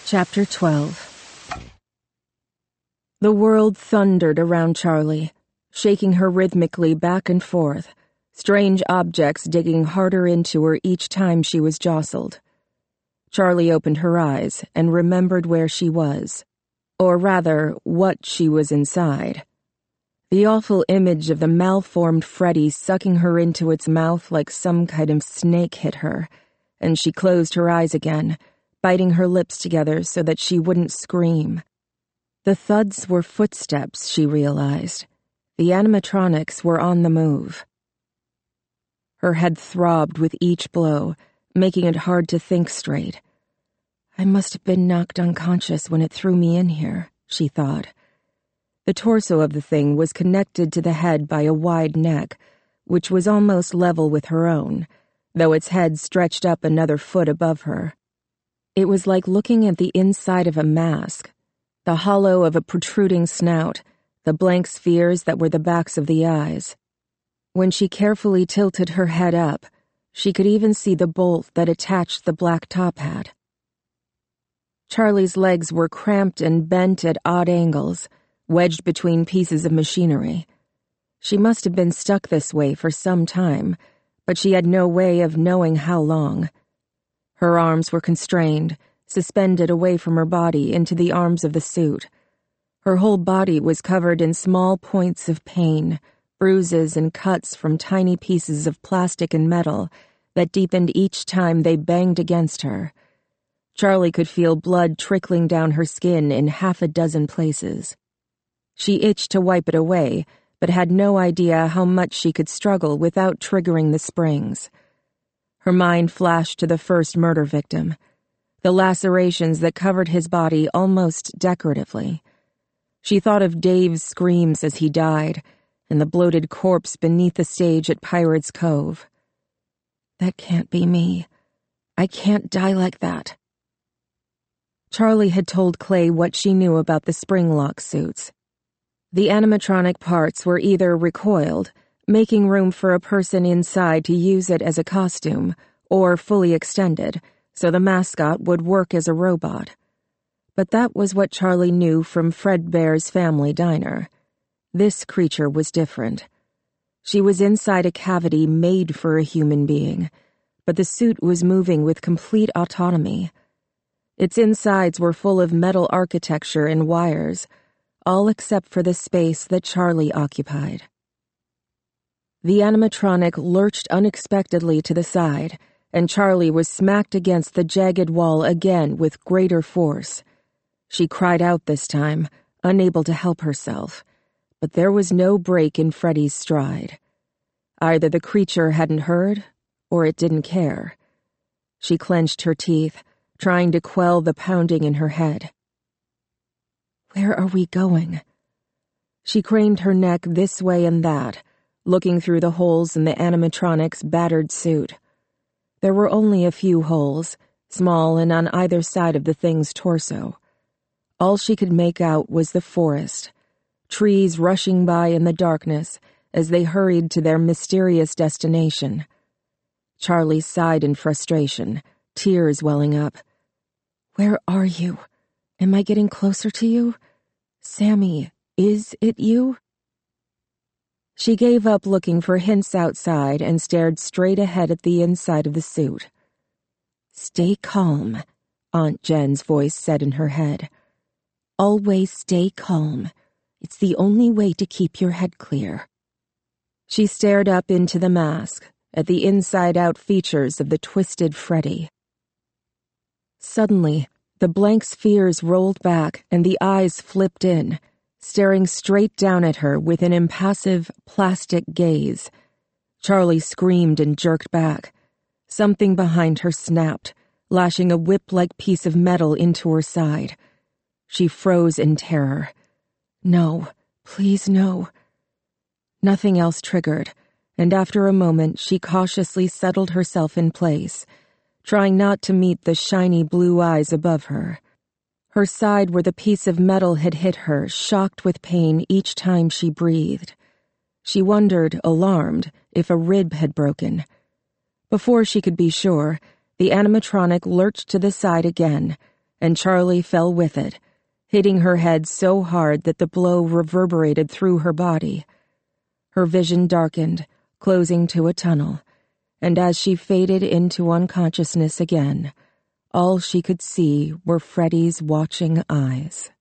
Chapter 12. The world thundered around Charlie, shaking her rhythmically back and forth, strange objects digging harder into her each time she was jostled. Charlie opened her eyes and remembered where she was, or rather, what she was inside. The awful image of the malformed Freddy sucking her into its mouth like some kind of snake hit her, and she closed her eyes again, biting her lips together so that she wouldn't scream. The thuds were footsteps, she realized. The animatronics were on the move. Her head throbbed with each blow, making it hard to think straight. I must have been knocked unconscious when it threw me in here, she thought. The torso of the thing was connected to the head by a wide neck, which was almost level with her own, though its head stretched up another foot above her. It was like looking at the inside of a mask, the hollow of a protruding snout, the blank spheres that were the backs of the eyes. When she carefully tilted her head up, she could even see the bolt that attached the black top hat. Charlie's legs were cramped and bent at odd angles, wedged between pieces of machinery. She must have been stuck this way for some time, but she had no way of knowing how long. Her arms were constrained, suspended away from her body into the arms of the suit. Her whole body was covered in small points of pain, bruises and cuts from tiny pieces of plastic and metal that deepened each time they banged against her. Charlie could feel blood trickling down her skin in half a dozen places. She itched to wipe it away, but had no idea how much she could struggle without triggering the springs. Her mind flashed to the first murder victim, the lacerations that covered his body almost decoratively. She thought of Dave's screams as he died, and the bloated corpse beneath the stage at Pirates Cove. That can't be me. I can't die like that. Charlie had told Clay what she knew about the spring-lock suits. The animatronic parts were either recoiled, making room for a person inside to use it as a costume, or fully extended, so the mascot would work as a robot. But that was what Charlie knew from Fredbear's family diner. This creature was different. She was inside a cavity made for a human being, but the suit was moving with complete autonomy. Its insides were full of metal architecture and wires, all except for the space that Charlie occupied. The animatronic lurched unexpectedly to the side, and Charlie was smacked against the jagged wall again with greater force. She cried out this time, unable to help herself, but there was no break in Freddy's stride. Either the creature hadn't heard, or it didn't care. She clenched her teeth, trying to quell the pounding in her head. Where are we going? She craned her neck this way and that, looking through the holes in the animatronic's battered suit. There were only a few holes, small and on either side of the thing's torso. All she could make out was the forest, trees rushing by in the darkness as they hurried to their mysterious destination. Charlie sighed in frustration, tears welling up. Where are you? Am I getting closer to you? Sammy, is it you? She gave up looking for hints outside and stared straight ahead at the inside of the suit. Stay calm, Aunt Jen's voice said in her head. Always stay calm. It's the only way to keep your head clear. She stared up into the mask, at the inside-out features of the twisted Freddy. Suddenly, the blank spheres rolled back and the eyes flipped in, staring straight down at her with an impassive, plastic gaze. Charlie screamed and jerked back. Something behind her snapped, lashing a whip-like piece of metal into her side. She froze in terror. No, please no. Nothing else triggered, and after a moment she cautiously settled herself in place, trying not to meet the shiny blue eyes above her. Her side where the piece of metal had hit her shocked with pain each time she breathed. She wondered, alarmed, if a rib had broken. Before she could be sure, the animatronic lurched to the side again, and Charlie fell with it, hitting her head so hard that the blow reverberated through her body. Her vision darkened, closing to a tunnel, and as she faded into unconsciousness again, all she could see were Freddie's watching eyes.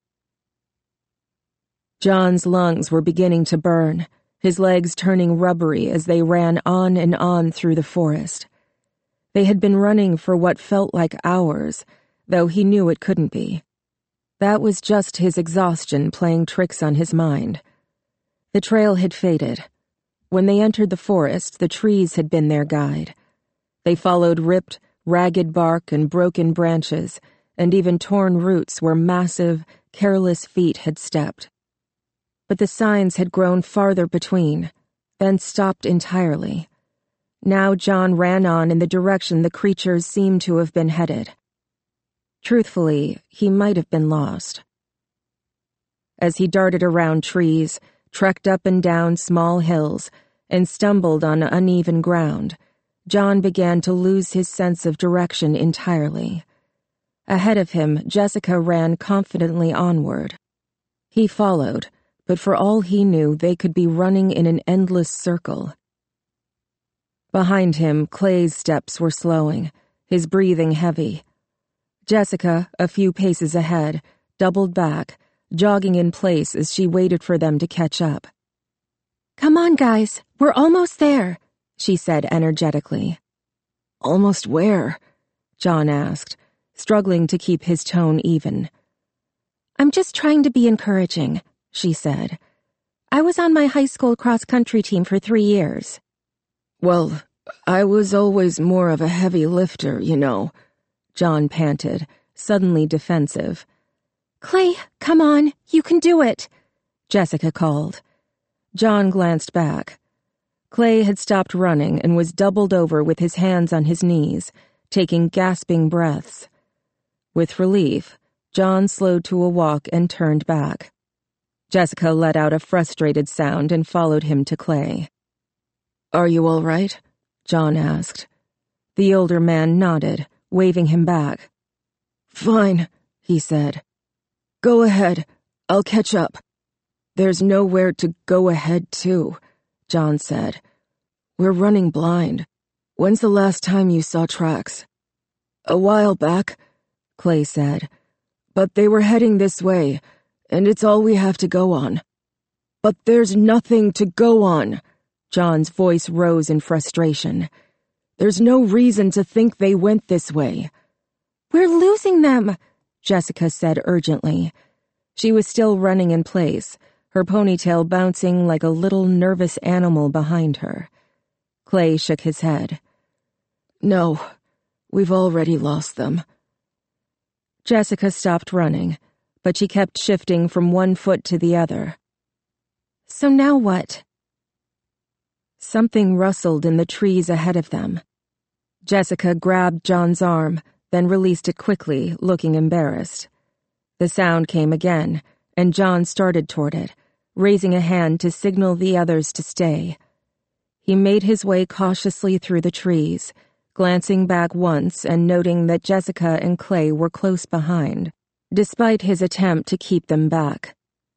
John's lungs were beginning to burn, his legs turning rubbery as they ran on and on through the forest. They had been running for what felt like hours, though he knew it couldn't be. That was just his exhaustion playing tricks on his mind. The trail had faded. When they entered the forest, the trees had been their guide. They followed ripped, ragged bark and broken branches, and even torn roots where massive, careless feet had stepped. But the signs had grown farther between, then stopped entirely. Now John ran on in the direction the creatures seemed to have been headed. Truthfully, he might have been lost. As he darted around trees, trekked up and down small hills, and stumbled on uneven ground, John began to lose his sense of direction entirely. Ahead of him, Jessica ran confidently onward. He followed, but for all he knew, they could be running in an endless circle. Behind him, Clay's steps were slowing, his breathing heavy. Jessica, a few paces ahead, doubled back, jogging in place as she waited for them to catch up. "Come on, guys, we're almost there," she said energetically. "Almost where?" John asked, struggling to keep his tone even. "I'm just trying to be encouraging," she said. "I was on my high school cross-country team for 3 years." "Well, I was always more of a heavy lifter, you know," John panted, suddenly defensive. "Clay, come on, you can do it," Jessica called. John glanced back. Clay had stopped running and was doubled over with his hands on his knees, taking gasping breaths. With relief, John slowed to a walk and turned back. Jessica let out a frustrated sound and followed him to Clay. "Are you all right?" John asked. The older man nodded, waving him back. "Fine," he said. "Go ahead. I'll catch up." "There's nowhere to go ahead to," John said. "We're running blind. When's the last time you saw tracks?" "A while back," Clay said. "But they were heading this way, and it's all we have to go on." "But there's nothing to go on," John's voice rose in frustration. "There's no reason to think they went this way." "We're losing them," Jessica said urgently. She was still running in place, her ponytail bouncing like a little nervous animal behind her. Clay shook his head. "No, we've already lost them." Jessica stopped running, but she kept shifting from one foot to the other. "So now what?" Something rustled in the trees ahead of them. Jessica grabbed John's arm, then released it quickly, looking embarrassed. The sound came again, and John started toward it, raising a hand to signal the others to stay. He made his way cautiously through the trees, glancing back once and noting that Jessica and Clay were close behind, despite his attempt to keep them back.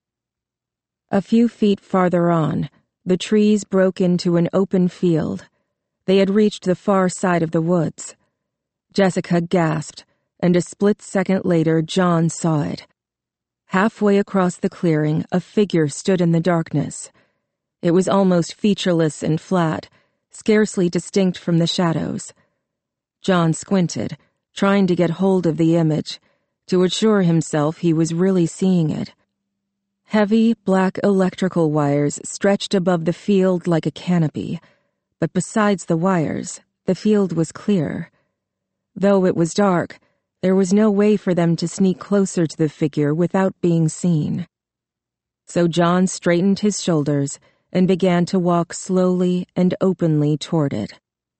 A few feet farther on, the trees broke into an open field. They had reached the far side of the woods. Jessica gasped, and a split second later John saw it. Halfway across the clearing, a figure stood in the darkness. It was almost featureless and flat, scarcely distinct from the shadows. John squinted, trying to get hold of the image, to assure himself he was really seeing it. Heavy, black electrical wires stretched above the field like a canopy, but besides the wires, the field was clear. Though it was dark, there was no way for them to sneak closer to the figure without being seen. So John straightened his shoulders and began to walk slowly and openly toward it.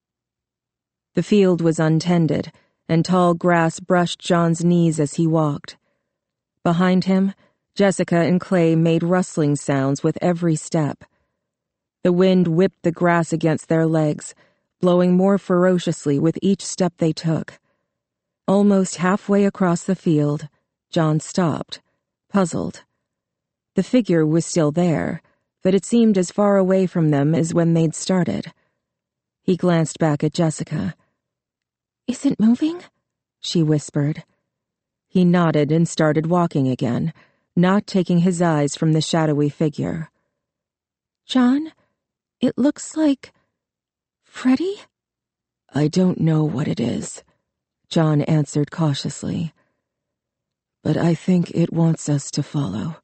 The field was untended, and tall grass brushed John's knees as he walked. Behind him, Jessica and Clay made rustling sounds with every step. The wind whipped the grass against their legs, blowing more ferociously with each step they took. Almost halfway across the field, John stopped, puzzled. The figure was still there, but it seemed as far away from them as when they'd started. He glanced back at Jessica. "Is it moving?" she whispered. He nodded and started walking again, not taking his eyes from the shadowy figure. "John, it looks like... Freddy?" "I don't know what it is," John answered cautiously. "But I think it wants us to follow."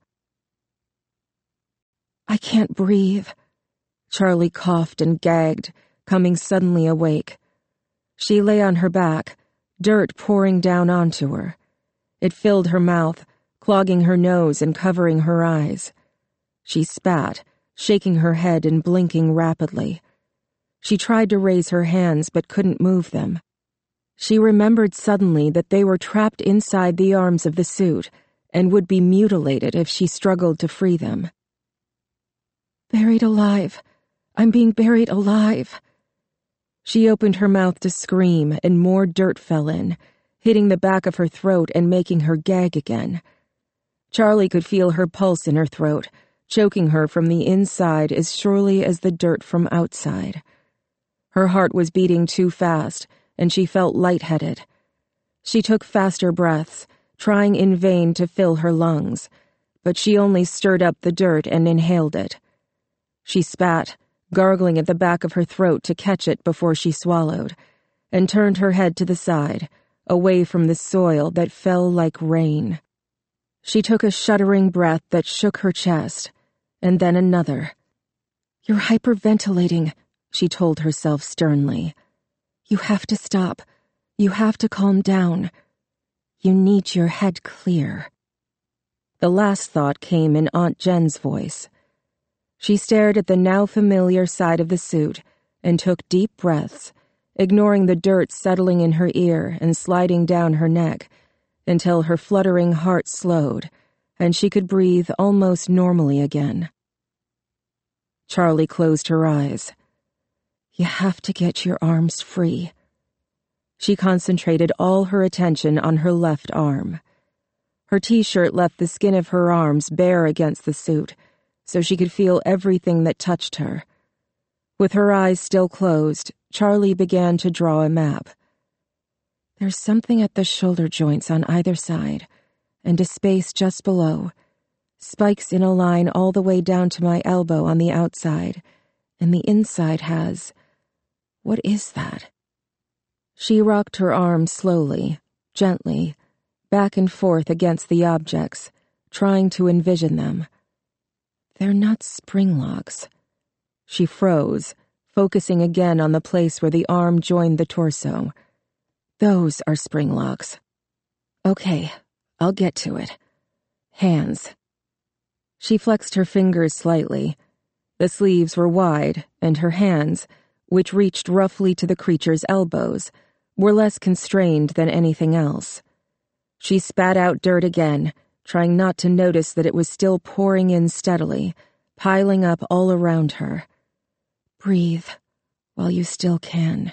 "I can't breathe." Charlie coughed and gagged, coming suddenly awake. She lay on her back, dirt pouring down onto her. It filled her mouth, clogging her nose and covering her eyes. She spat, shaking her head and blinking rapidly. She tried to raise her hands but couldn't move them. She remembered suddenly that they were trapped inside the arms of the suit and would be mutilated if she struggled to free them. "Buried alive. I'm being buried alive." She opened her mouth to scream and more dirt fell in, hitting the back of her throat and making her gag again. Charlie could feel her pulse in her throat, choking her from the inside as surely as the dirt from outside. Her heart was beating too fast, and she felt lightheaded. She took faster breaths, trying in vain to fill her lungs, but she only stirred up the dirt and inhaled it. She spat, gargling at the back of her throat to catch it before she swallowed, and turned her head to the side, away from the soil that fell like rain. She took a shuddering breath that shook her chest, and then another. "You're hyperventilating," she told herself sternly. "You have to stop. You have to calm down. You need your head clear." The last thought came in Aunt Jen's voice. She stared at the now familiar side of the suit and took deep breaths, ignoring the dirt settling in her ear and sliding down her neck, until her fluttering heart slowed and she could breathe almost normally again. Charlie closed her eyes. "You have to get your arms free." She concentrated all her attention on her left arm. Her t-shirt left the skin of her arms bare against the suit, so she could feel everything that touched her. With her eyes still closed, Charlie began to draw a map. "There's something at the shoulder joints on either side, and a space just below. Spikes in a line all the way down to my elbow on the outside, and the inside has... What is that?" She rocked her arm slowly, gently, back and forth against the objects, trying to envision them. "They're not spring locks." She froze, focusing again on the place where the arm joined the torso. "Those are spring locks. Okay, I'll get to it. Hands." She flexed her fingers slightly. The sleeves were wide, and her hands, which reached roughly to the creature's elbows, were less constrained than anything else. She spat out dirt again, trying not to notice that it was still pouring in steadily, piling up all around her. "Breathe, while you still can."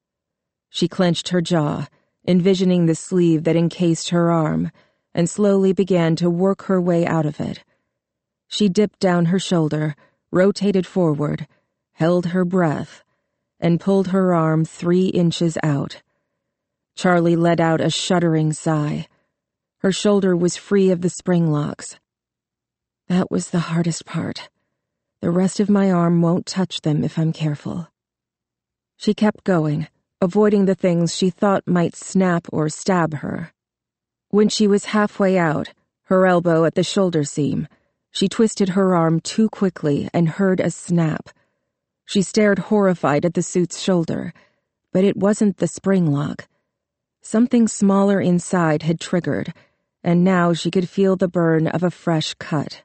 She clenched her jaw, envisioning the sleeve that encased her arm, and slowly began to work her way out of it. She dipped down her shoulder, rotated forward, held her breath, and pulled her arm 3 inches out. Charlie let out a shuddering sigh. Her shoulder was free of the spring locks. "That was the hardest part. The rest of my arm won't touch them if I'm careful." She kept going, avoiding the things she thought might snap or stab her. When she was halfway out, her elbow at the shoulder seam, she twisted her arm too quickly and heard a snap. She stared horrified at the suit's shoulder, but it wasn't the spring lock. Something smaller inside had triggered, and now she could feel the burn of a fresh cut.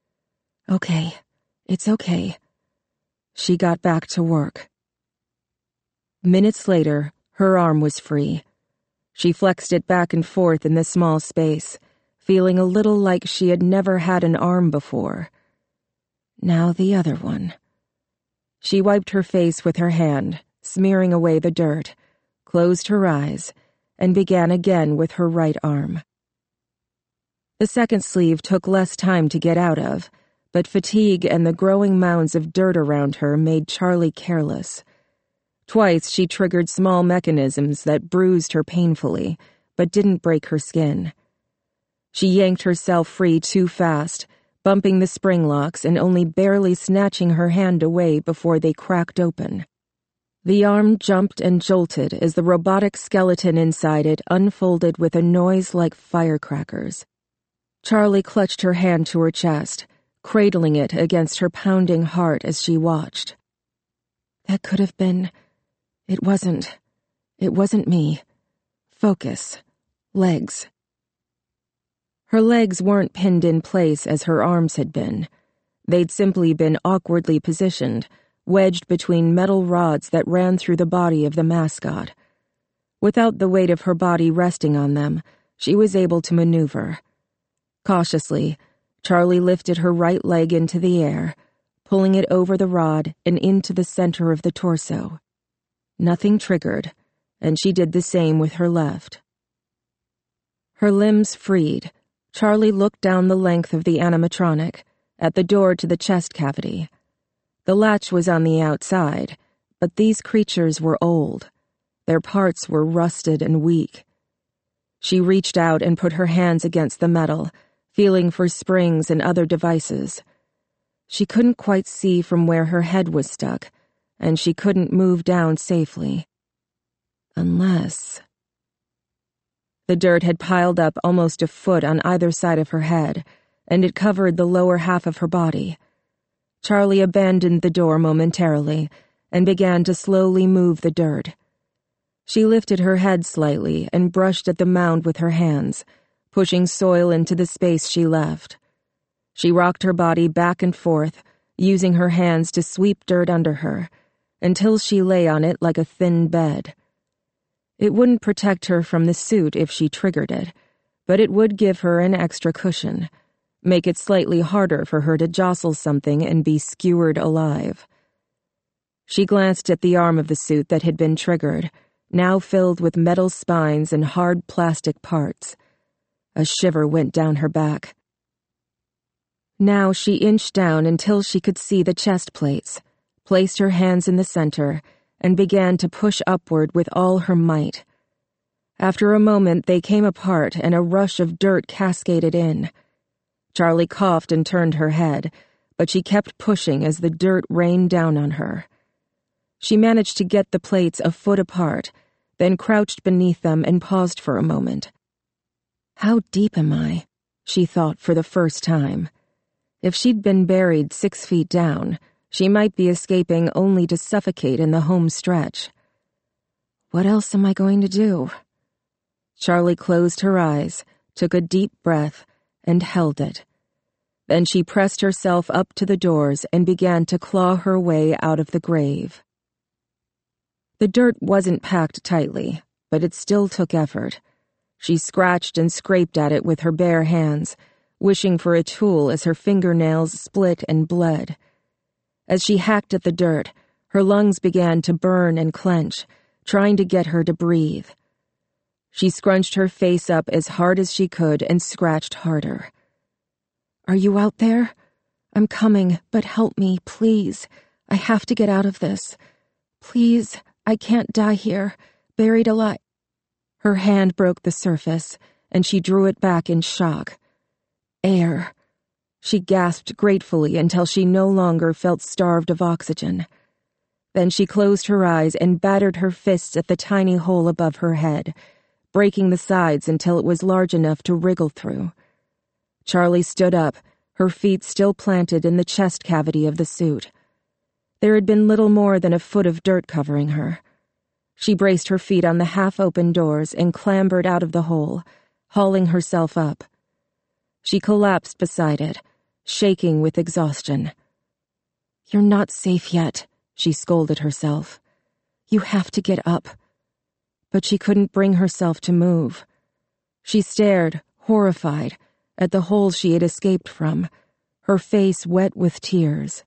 "Okay, it's okay." She got back to work. Minutes later, her arm was free. She flexed it back and forth in the small space, feeling a little like she had never had an arm before. Now the other one. She wiped her face with her hand, smearing away the dirt, closed her eyes, and began again with her right arm. The second sleeve took less time to get out of, but fatigue and the growing mounds of dirt around her made Charlie careless. Twice she triggered small mechanisms that bruised her painfully, but didn't break her skin. She yanked herself free too fast, bumping the spring locks and only barely snatching her hand away before they cracked open. The arm jumped and jolted as the robotic skeleton inside it unfolded with a noise like firecrackers. Charlie clutched her hand to her chest, cradling it against her pounding heart as she watched. That could have been... It wasn't me. Focus. Legs. Her legs weren't pinned in place as her arms had been. They'd simply been awkwardly positioned, wedged between metal rods that ran through the body of the mascot. Without the weight of her body resting on them, she was able to maneuver. Cautiously, Charlie lifted her right leg into the air, pulling it over the rod and into the center of the torso. Nothing triggered, and she did the same with her left. Her limbs freed, Charlie looked down the length of the animatronic, at the door to the chest cavity. The latch was on the outside, but these creatures were old. Their parts were rusted and weak. She reached out and put her hands against the metal, feeling for springs and other devices. She couldn't quite see from where her head was stuck, and she couldn't move down safely. Unless... The dirt had piled up almost a foot on either side of her head, and it covered the lower half of her body. Charlie abandoned the door momentarily and began to slowly move the dirt. She lifted her head slightly and brushed at the mound with her hands, pushing soil into the space she left. She rocked her body back and forth, using her hands to sweep dirt under her, until she lay on it like a thin bed. It wouldn't protect her from the suit if she triggered it, but it would give her an extra cushion, make it slightly harder for her to jostle something and be skewered alive. She glanced at the arm of the suit that had been triggered, now filled with metal spines and hard plastic parts. A shiver went down her back. Now she inched down until she could see the chest plates, placed her hands in the center, and began to push upward with all her might. After a moment, they came apart and a rush of dirt cascaded in. Charlie coughed and turned her head, but she kept pushing as the dirt rained down on her. She managed to get the plates a foot apart, then crouched beneath them and paused for a moment. How deep am I? She thought for the first time. If she'd been buried 6 feet down, she might be escaping only to suffocate in the home stretch. What else am I going to do? Charlie closed her eyes, took a deep breath, and held it. Then she pressed herself up to the doors and began to claw her way out of the grave. The dirt wasn't packed tightly, but it still took effort. She scratched and scraped at it with her bare hands, wishing for a tool as her fingernails split and bled. As she hacked at the dirt, her lungs began to burn and clench, trying to get her to breathe. She scrunched her face up as hard as she could and scratched harder. Are you out there? I'm coming, but help me, please. I have to get out of this. Please, I can't die here, buried alive. Her hand broke the surface, and she drew it back in shock. Air. She gasped gratefully until she no longer felt starved of oxygen. Then she closed her eyes and battered her fists at the tiny hole above her head, breaking the sides until it was large enough to wriggle through. Charlie stood up, her feet still planted in the chest cavity of the suit. There had been little more than a foot of dirt covering her. She braced her feet on the half-open doors and clambered out of the hole, hauling herself up. She collapsed beside it, shaking with exhaustion. You're not safe yet, she scolded herself. You have to get up. But she couldn't bring herself to move. She stared, horrified, at the hole she had escaped from, her face wet with tears.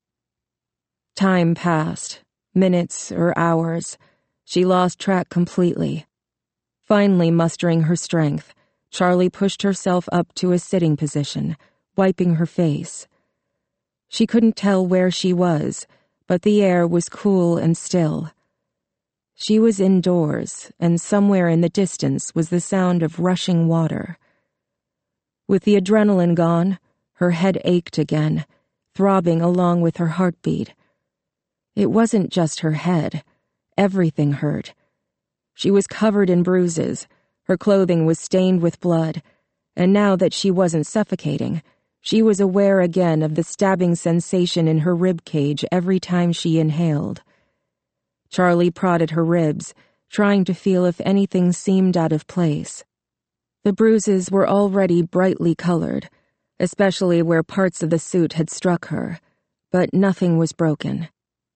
Time passed, minutes or hours. She lost track completely. Finally mustering her strength, Charlie pushed herself up to a sitting position, wiping her face. She couldn't tell where she was, but the air was cool and still. She was indoors, and somewhere in the distance was the sound of rushing water. With the adrenaline gone, her head ached again, throbbing along with her heartbeat. It wasn't just her head. Everything hurt. She was covered in bruises, her clothing was stained with blood, and now that she wasn't suffocating, she was aware again of the stabbing sensation in her rib cage every time she inhaled. Charlie prodded her ribs, trying to feel if anything seemed out of place. The bruises were already brightly colored, especially where parts of the suit had struck her, but nothing was broken.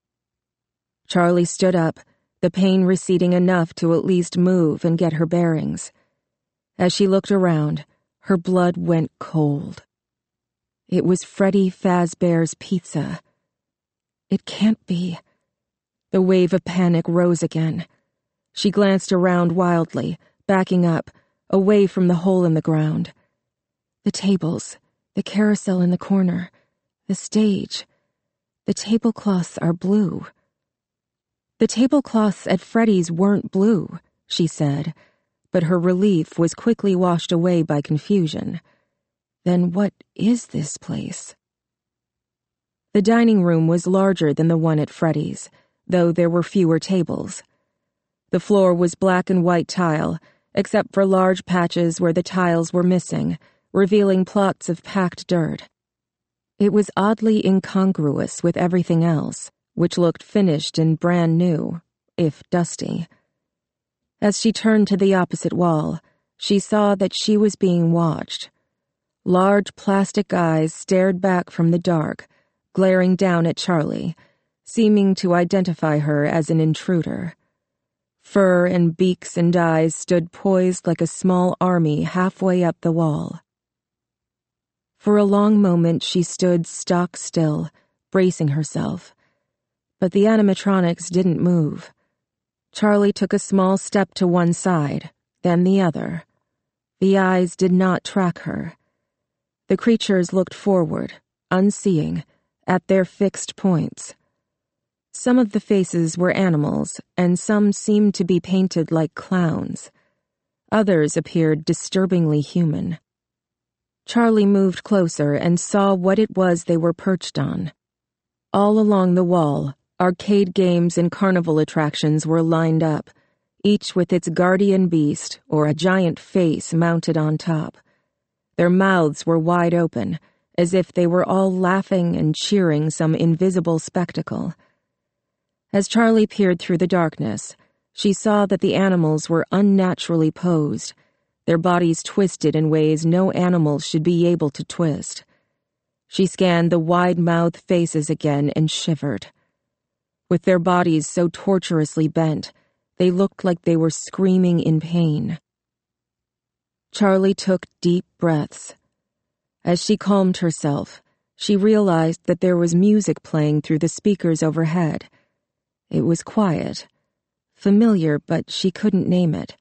Charlie stood up, the pain receding enough to at least move and get her bearings. As she looked around, her blood went cold. It was Freddy Fazbear's Pizza. It can't be. The wave of panic rose again. She glanced around wildly, backing up, away from the hole in the ground. The tables, the carousel in the corner, the stage. The tablecloths are blue. The tablecloths at Freddy's weren't blue, she said, but her relief was quickly washed away by confusion. Then what is this place? The dining room was larger than the one at Freddy's, though there were fewer tables. The floor was black and white tile, except for large patches where the tiles were missing, revealing plots of packed dirt. It was oddly incongruous with everything else, which looked finished and brand new, if dusty. As she turned to the opposite wall, she saw that she was being watched. Large plastic eyes stared back from the dark, glaring down at Charlie, seeming to identify her as an intruder. Fur and beaks and eyes stood poised like a small army halfway up the wall. For a long moment she stood stock still, bracing herself. But the animatronics didn't move. Charlie took a small step to one side, then the other. The eyes did not track her. The creatures looked forward, unseeing, at their fixed points. Some of the faces were animals, and some seemed to be painted like clowns. Others appeared disturbingly human. Charlie moved closer and saw what it was they were perched on. All along the wall, arcade games and carnival attractions were lined up, each with its guardian beast or a giant face mounted on top. Their mouths were wide open, as if they were all laughing and cheering some invisible spectacle. As Charlie peered through the darkness, she saw that the animals were unnaturally posed, their bodies twisted in ways no animal should be able to twist. She scanned the wide-mouthed faces again and shivered. With their bodies so tortuously bent, they looked like they were screaming in pain. Charlie took deep breaths. As she calmed herself, she realized that there was music playing through the speakers overhead. It was quiet, familiar, but she couldn't name it.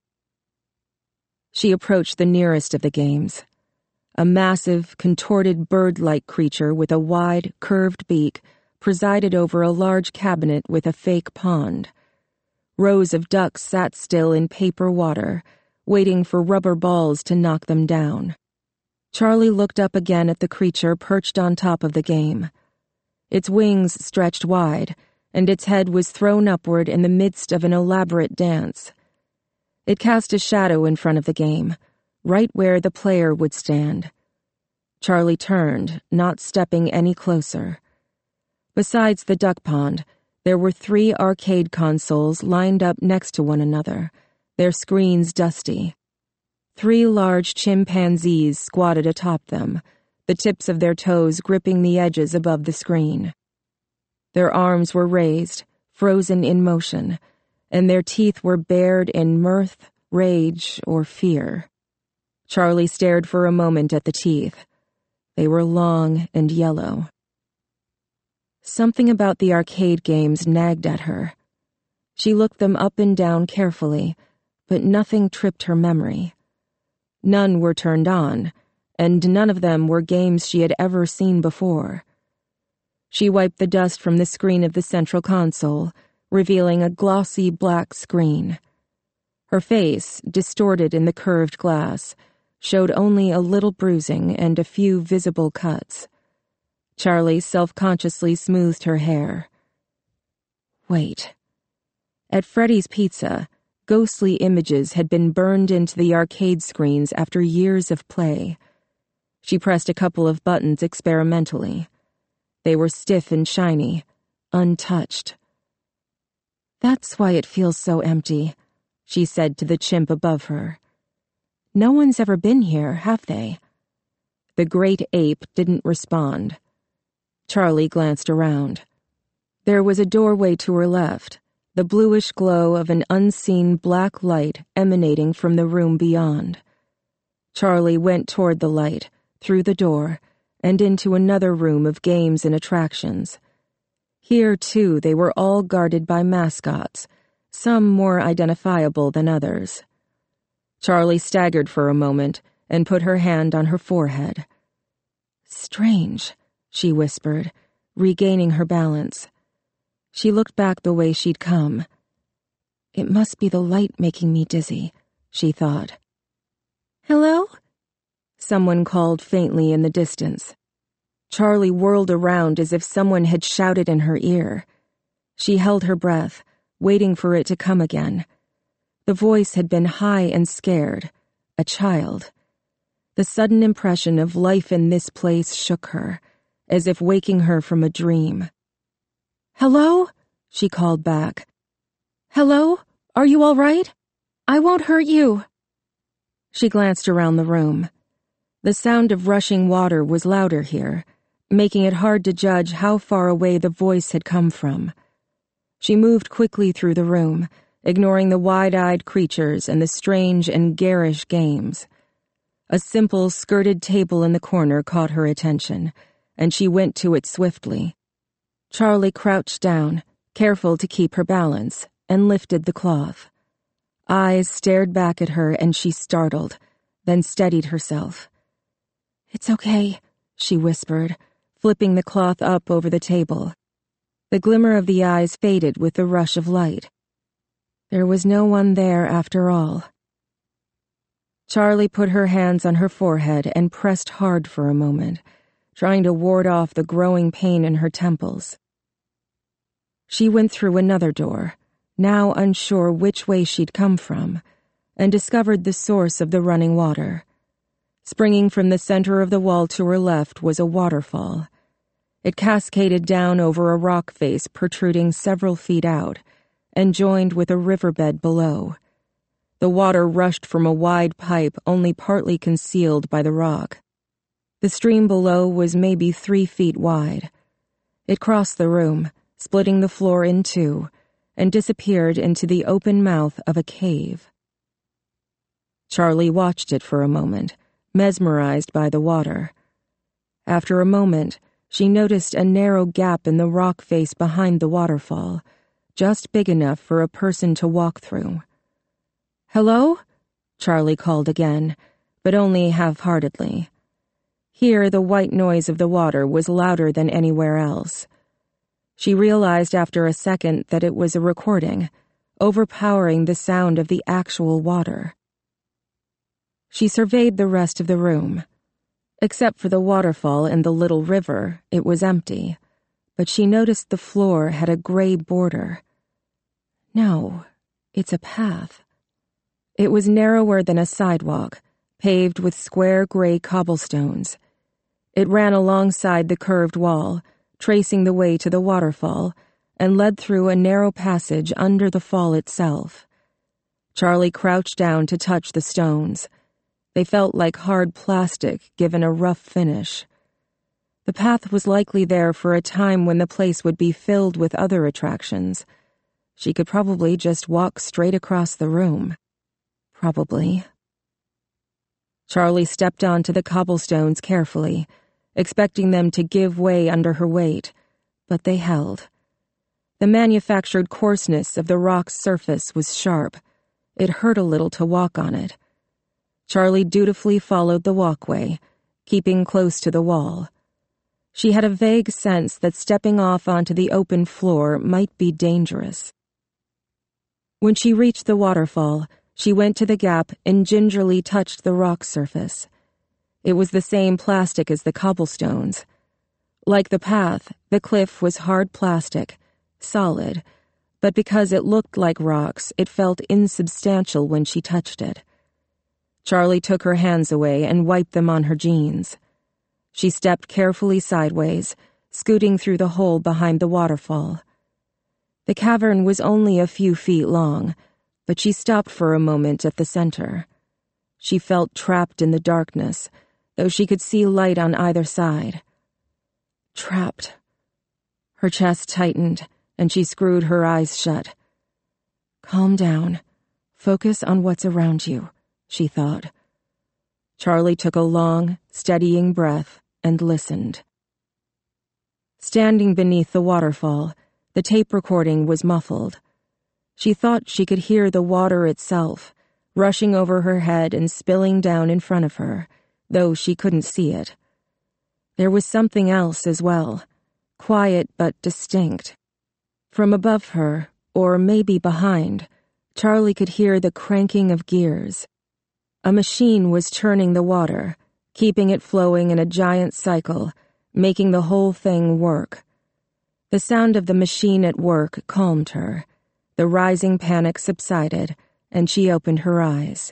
She approached the nearest of the games. A massive, contorted bird-like creature with a wide, curved beak presided over a large cabinet with a fake pond. Rows of ducks sat still in paper water, waiting for rubber balls to knock them down. Charlie looked up again at the creature perched on top of the game. Its wings stretched wide, and its head was thrown upward in the midst of an elaborate dance. It cast a shadow in front of the game, right where the player would stand. Charlie turned, not stepping any closer. Besides the duck pond, there were 3 arcade consoles lined up next to one another, their screens dusty. 3 large chimpanzees squatted atop them, the tips of their toes gripping the edges above the screen. Their arms were raised, frozen in motion, and their teeth were bared in mirth, rage, or fear. Charlie stared for a moment at the teeth. They were long and yellow. Something about the arcade games nagged at her. She looked them up and down carefully, but nothing tripped her memory. None were turned on, and none of them were games she had ever seen before. She wiped the dust from the screen of the central console, revealing a glossy black screen. Her face, distorted in the curved glass, showed only a little bruising and a few visible cuts. Charlie self-consciously smoothed her hair. Wait. At Freddy's Pizza, ghostly images had been burned into the arcade screens after years of play. She pressed a couple of buttons experimentally. They were stiff and shiny, untouched. "That's why it feels so empty," she said to the chimp above her. "No one's ever been here, have they?" The great ape didn't respond. Charlie glanced around. There was a doorway to her left, the bluish glow of an unseen black light emanating from the room beyond. Charlie went toward the light, through the door, and into another room of games and attractions. Here, too, they were all guarded by mascots, some more identifiable than others. Charlie staggered for a moment and put her hand on her forehead. "Strange," she whispered, regaining her balance. She looked back the way she'd come. "It must be the light making me dizzy," she thought. "Hello?" Someone called faintly in the distance. Charlie whirled around as if someone had shouted in her ear. She held her breath, waiting for it to come again. The voice had been high and scared, a child. The sudden impression of life in this place shook her, as if waking her from a dream. "Hello?" she called back. "Hello? Are you all right? I won't hurt you." She glanced around the room. The sound of rushing water was louder here, making it hard to judge how far away the voice had come from. She moved quickly through the room, ignoring the wide-eyed creatures and the strange and garish games. A simple, skirted table in the corner caught her attention, and she went to it swiftly. Charlie crouched down, careful to keep her balance, and lifted the cloth. Eyes stared back at her and she startled, then steadied herself. "It's okay," she whispered, flipping the cloth up over the table. The glimmer of the eyes faded with the rush of light. There was no one there after all. Charlie put her hands on her forehead and pressed hard for a moment, trying to ward off the growing pain in her temples. She went through another door, now unsure which way she'd come from, and discovered the source of the running water. Springing from the center of the wall to her left was a waterfall. It cascaded down over a rock face protruding several feet out, and joined with a riverbed below. The water rushed from a wide pipe only partly concealed by the rock. The stream below was maybe 3 feet wide. It crossed the room, splitting the floor in two, and disappeared into the open mouth of a cave. Charlie watched it for a moment, mesmerized by the water. After a moment, she noticed a narrow gap in the rock face behind the waterfall, just big enough for a person to walk through. "Hello?" Charlie called again, but only half-heartedly. Here, the white noise of the water was louder than anywhere else. She realized after a second that it was a recording, overpowering the sound of the actual water. She surveyed the rest of the room. Except for the waterfall and the little river, it was empty, but she noticed the floor had a gray border. No, it's a path. It was narrower than a sidewalk, paved with square gray cobblestones. It ran alongside the curved wall, tracing the way to the waterfall, and led through a narrow passage under the fall itself. Charlie crouched down to touch the stones. They felt like hard plastic given a rough finish. The path was likely there for a time when the place would be filled with other attractions. She could probably just walk straight across the room. Probably. Charlie stepped onto the cobblestones carefully, expecting them to give way under her weight, but they held. The manufactured coarseness of the rock's surface was sharp. It hurt a little to walk on it. Charlie dutifully followed the walkway, keeping close to the wall. She had a vague sense that stepping off onto the open floor might be dangerous. When she reached the waterfall, she went to the gap and gingerly touched the rock surface. It was the same plastic as the cobblestones. Like the path, the cliff was hard plastic, solid, but because it looked like rocks, it felt insubstantial when she touched it. Charlie took her hands away and wiped them on her jeans. She stepped carefully sideways, scooting through the hole behind the waterfall. The cavern was only a few feet long, but she stopped for a moment at the center. She felt trapped in the darkness, though she could see light on either side. Trapped. Her chest tightened, and she screwed her eyes shut. Calm down. Focus on what's around you, she thought. Charlie took a long, steadying breath and listened. Standing beneath the waterfall, the tape recording was muffled. She thought she could hear the water itself, rushing over her head and spilling down in front of her, though she couldn't see it. There was something else as well, quiet but distinct. From above her, or maybe behind, Charlie could hear the cranking of gears. A machine was churning the water, keeping it flowing in a giant cycle, making the whole thing work. The sound of the machine at work calmed her. The rising panic subsided, and she opened her eyes.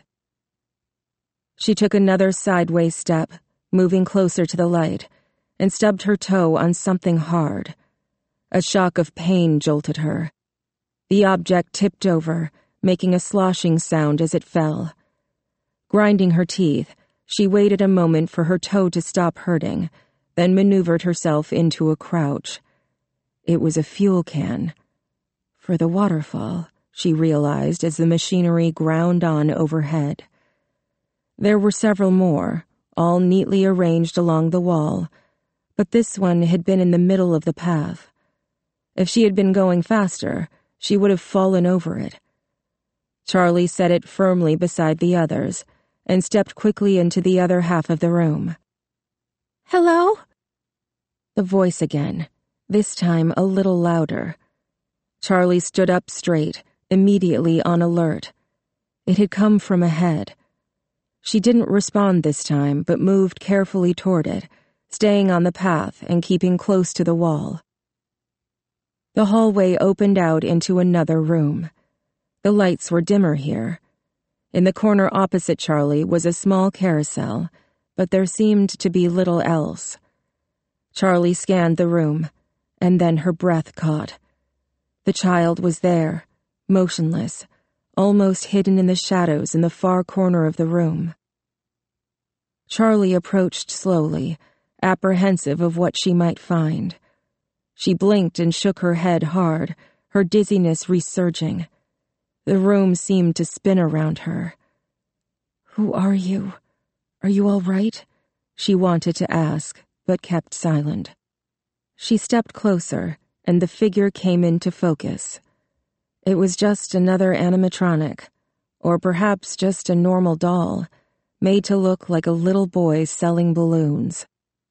She took another sideways step, moving closer to the light, and stubbed her toe on something hard. A shock of pain jolted her. The object tipped over, making a sloshing sound as it fell. Grinding her teeth, she waited a moment for her toe to stop hurting, then maneuvered herself into a crouch. It was a fuel can. For the waterfall, she realized as the machinery ground on overhead. There were several more, all neatly arranged along the wall, but this one had been in the middle of the path. If she had been going faster, she would have fallen over it. Charlie set it firmly beside the others and stepped quickly into the other half of the room. "Hello?" The voice again, this time a little louder. Charlie stood up straight, immediately on alert. It had come from ahead. She didn't respond this time, but moved carefully toward it, staying on the path and keeping close to the wall. The hallway opened out into another room. The lights were dimmer here. In the corner opposite Charlie was a small carousel, but there seemed to be little else. Charlie scanned the room, and then her breath caught. The child was there, motionless, almost hidden in the shadows in the far corner of the room. Charlie approached slowly, apprehensive of what she might find. She blinked and shook her head hard, her dizziness resurging. The room seemed to spin around her. "Who are you? Are you all right?" she wanted to ask, but kept silent. She stepped closer, and the figure came into focus. It was just another animatronic, or perhaps just a normal doll, made to look like a little boy selling balloons.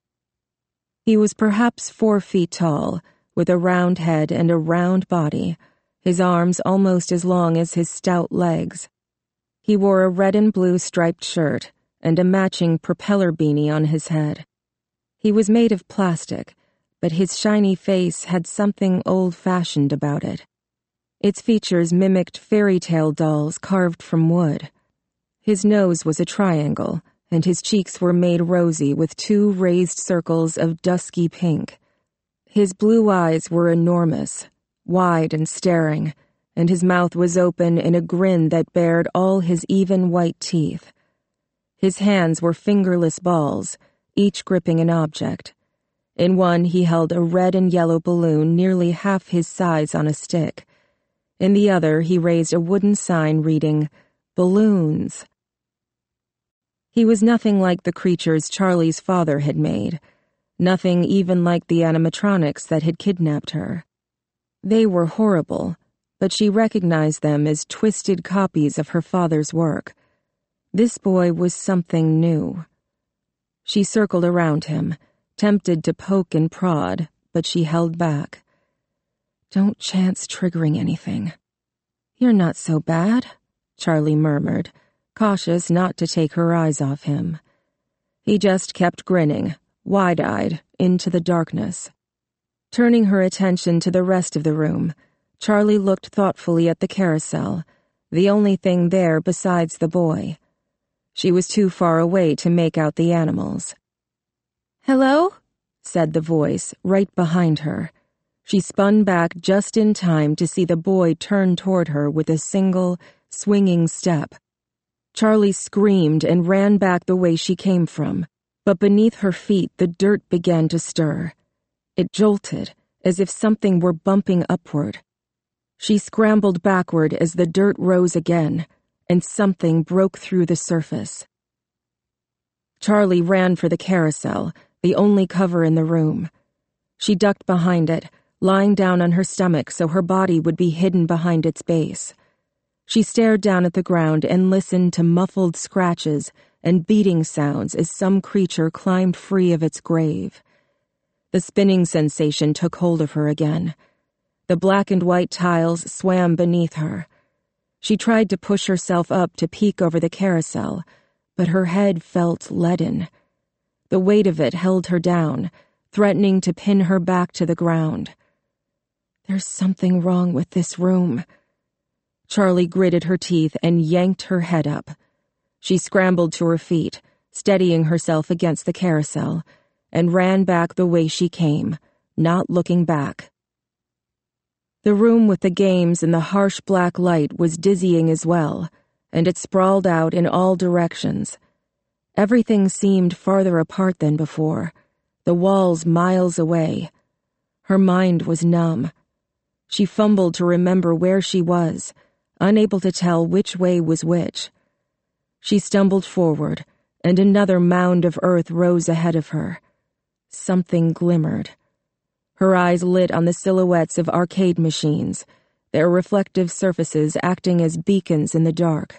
He was perhaps 4 feet tall, with a round head and a round body, his arms almost as long as his stout legs. He wore a red and blue striped shirt and a matching propeller beanie on his head. He was made of plastic, but his shiny face had something old-fashioned about it. Its features mimicked fairy tale dolls carved from wood. His nose was a triangle, and his cheeks were made rosy with 2 raised circles of dusky pink. His blue eyes were enormous, wide and staring, and his mouth was open in a grin that bared all his even white teeth. His hands were fingerless balls, each gripping an object. In one he held a red and yellow balloon nearly half his size on a stick. In the other he raised a wooden sign reading, "Balloons." He was nothing like the creatures Charlie's father had made, nothing even like the animatronics that had kidnapped her. They were horrible, but she recognized them as twisted copies of her father's work. This boy was something new. She circled around him, tempted to poke and prod, but she held back. Don't chance triggering anything. You're not so bad, Charlie murmured, cautious not to take her eyes off him. He just kept grinning, wide-eyed, into the darkness. Turning her attention to the rest of the room, Charlie looked thoughtfully at the carousel, the only thing there besides the boy. She was too far away to make out the animals. "Hello?" said the voice, right behind her. She spun back just in time to see the boy turn toward her with a single, swinging step. Charlie screamed and ran back the way she came from, but beneath her feet the dirt began to stir. It jolted, as if something were bumping upward. She scrambled backward as the dirt rose again, and something broke through the surface. Charlie ran for the carousel, the only cover in the room. She ducked behind it, lying down on her stomach so her body would be hidden behind its base. She stared down at the ground and listened to muffled scratches and beating sounds as some creature climbed free of its grave. The spinning sensation took hold of her again. The black and white tiles swam beneath her. She tried to push herself up to peek over the carousel, but her head felt leaden. The weight of it held her down, threatening to pin her back to the ground. There's something wrong with this room. Charlie gritted her teeth and yanked her head up. She scrambled to her feet, steadying herself against the carousel, and ran back the way she came, not looking back. The room with the games in the harsh black light was dizzying as well, and it sprawled out in all directions. Everything seemed farther apart than before, the walls miles away. Her mind was numb. She fumbled to remember where she was, unable to tell which way was which. She stumbled forward, and another mound of earth rose ahead of her. Something glimmered. Her eyes lit on the silhouettes of arcade machines, their reflective surfaces acting as beacons in the dark.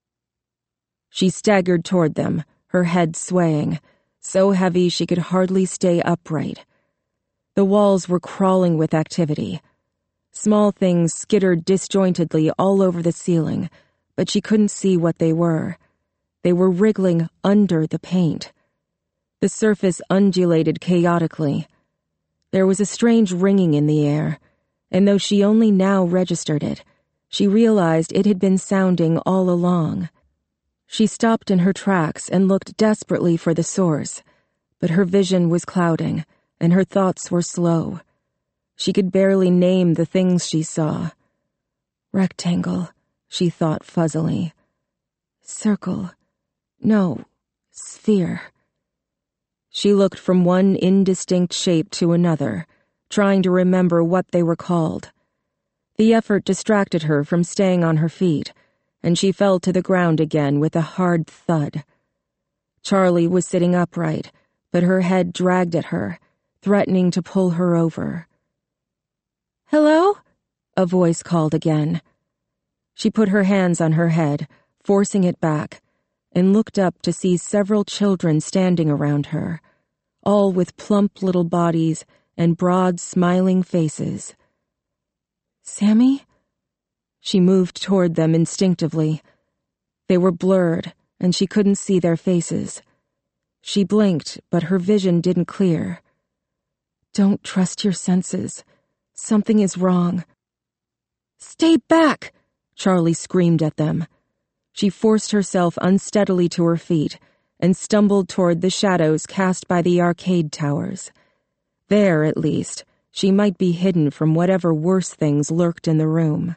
She staggered toward them, her head swaying, so heavy she could hardly stay upright. The walls were crawling with activity. Small things skittered disjointedly all over the ceiling, but she couldn't see what they were. They were wriggling under the paint. The surface undulated chaotically. There was a strange ringing in the air, and though she only now registered it, she realized it had been sounding all along. She stopped in her tracks and looked desperately for the source, but her vision was clouding, and her thoughts were slow. She could barely name the things she saw. Rectangle, she thought fuzzily. Circle. No, sphere. She looked from one indistinct shape to another, trying to remember what they were called. The effort distracted her from staying on her feet, and she fell to the ground again with a hard thud. Charlie was sitting upright, but her head dragged at her, threatening to pull her over. "Hello?" a voice called again. She put her hands on her head, forcing it back, and looked up to see several children standing around her, all with plump little bodies and broad, smiling faces. "Sammy?" She moved toward them instinctively. They were blurred, and she couldn't see their faces. She blinked, but her vision didn't clear. "Don't trust your senses. Something is wrong." "Stay back!" Charlie screamed at them. She forced herself unsteadily to her feet and stumbled toward the shadows cast by the arcade towers. There, at least, she might be hidden from whatever worse things lurked in the room.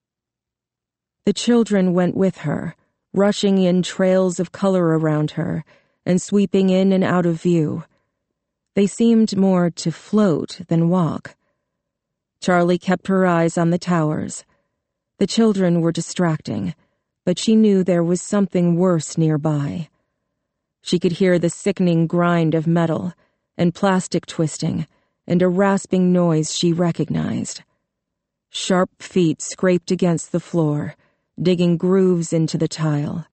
The children went with her, rushing in trails of color around her and sweeping in and out of view. They seemed more to float than walk. Charlie kept her eyes on the towers. The children were distracting, but she knew there was something worse nearby. She could hear the sickening grind of metal and plastic twisting and a rasping noise she recognized. Sharp feet scraped against the floor, digging grooves into the tile.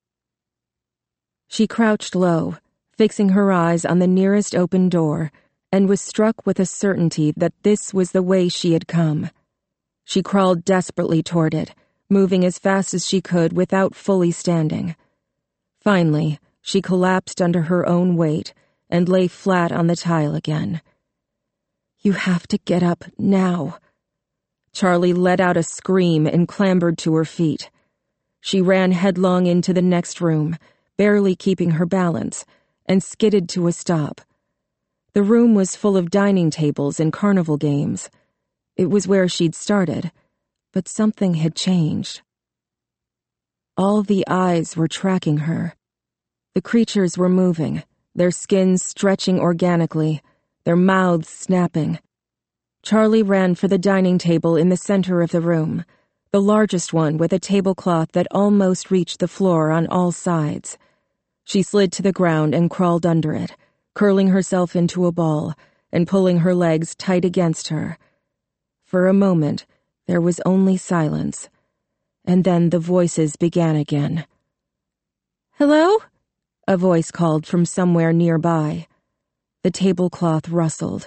She crouched low, fixing her eyes on the nearest open door, and was struck with a certainty that this was the way she had come. She crawled desperately toward it, moving as fast as she could without fully standing. Finally, she collapsed under her own weight and lay flat on the tile again. "You have to get up now." Charlie let out a scream and clambered to her feet. She ran headlong into the next room, barely keeping her balance, and skidded to a stop. The room was full of dining tables and carnival games. It was where she'd started, but something had changed. All the eyes were tracking her. The creatures were moving, their skins stretching organically, their mouths snapping. Charlie ran for the dining table in the center of the room, the largest one with a tablecloth that almost reached the floor on all sides. She slid to the ground and crawled under it, curling herself into a ball and pulling her legs tight against her. For a moment, there was only silence, and then the voices began again. "Hello?" a voice called from somewhere nearby. The tablecloth rustled.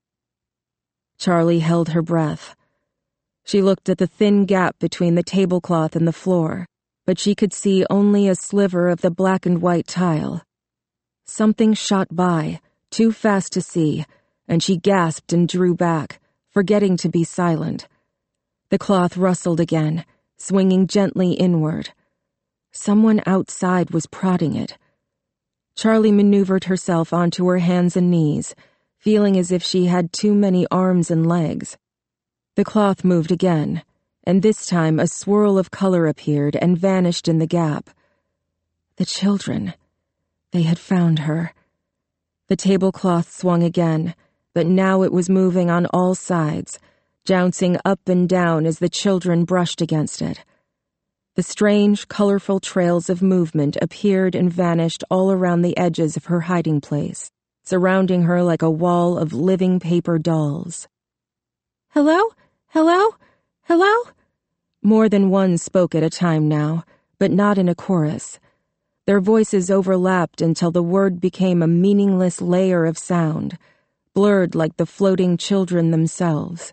Charlie held her breath. She looked at the thin gap between the tablecloth and the floor, but she could see only a sliver of the black and white tile. Something shot by, too fast to see, and she gasped and drew back, forgetting to be silent. The cloth rustled again, swinging gently inward. Someone outside was prodding it. Charlie maneuvered herself onto her hands and knees, feeling as if she had too many arms and legs. The cloth moved again, and this time a swirl of color appeared and vanished in the gap. The children. They had found her. The tablecloth swung again, but now it was moving on all sides, jouncing up and down as the children brushed against it. The strange, colorful trails of movement appeared and vanished all around the edges of her hiding place, surrounding her like a wall of living paper dolls. "Hello? Hello? Hello?" More than one spoke at a time now, but not in a chorus. Their voices overlapped until the word became a meaningless layer of sound, blurred like the floating children themselves.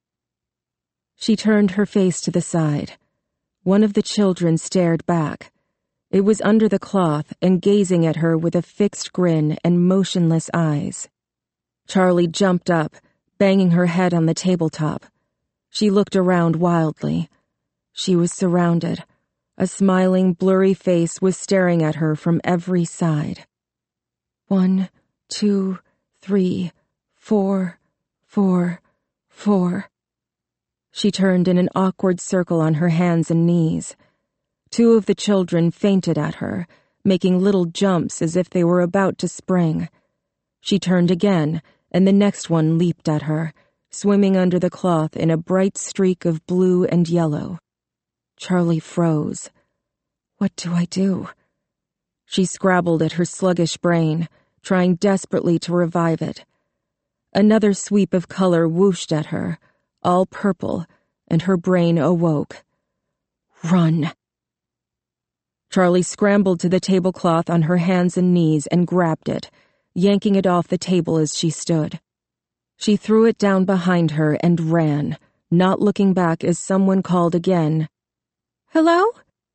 She turned her face to the side. One of the children stared back. It was under the cloth and gazing at her with a fixed grin and motionless eyes. Charlie jumped up, banging her head on the tabletop. She looked around wildly. She was surrounded. A smiling, blurry face was staring at her from every side. 1, 2, 3, 4, 4, 4. She turned in an awkward circle on her hands and knees. 2 of the children fainted at her, making little jumps as if they were about to spring. She turned again, and the next one leaped at her, swimming under the cloth in a bright streak of blue and yellow. Charlie froze. What do I do? She scrabbled at her sluggish brain, trying desperately to revive it. Another sweep of color whooshed at her, all purple, and her brain awoke. Run! Charlie scrambled to the tablecloth on her hands and knees and grabbed it, yanking it off the table as she stood. She threw it down behind her and ran, not looking back as someone called again. "Hello?"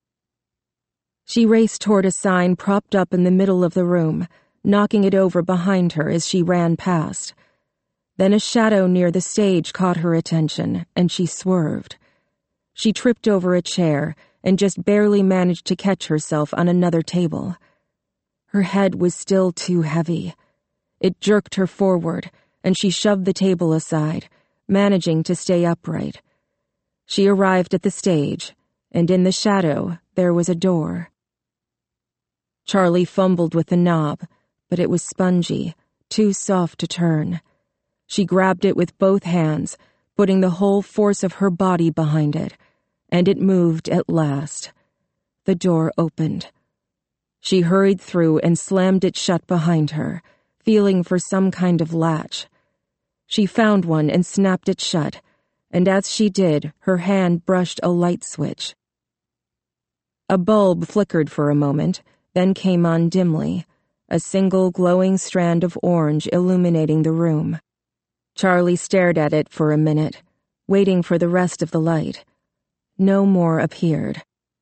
She raced toward a sign propped up in the middle of the room, knocking it over behind her as she ran past. Then a shadow near the stage caught her attention, and she swerved. She tripped over a chair and just barely managed to catch herself on another table. Her head was still too heavy. It jerked her forward, and she shoved the table aside, managing to stay upright. She arrived at the stage, and in the shadow there was a door. Charlie fumbled with the knob, but it was spongy, too soft to turn. She grabbed it with both hands, putting the whole force of her body behind it, and it moved at last. The door opened. She hurried through and slammed it shut behind her, feeling for some kind of latch. She found one and snapped it shut, and as she did, her hand brushed a light switch. A bulb flickered for a moment, then came on dimly, a single glowing strand of orange illuminating the room. Charlie stared at it for a minute, waiting for the rest of the light. No more appeared.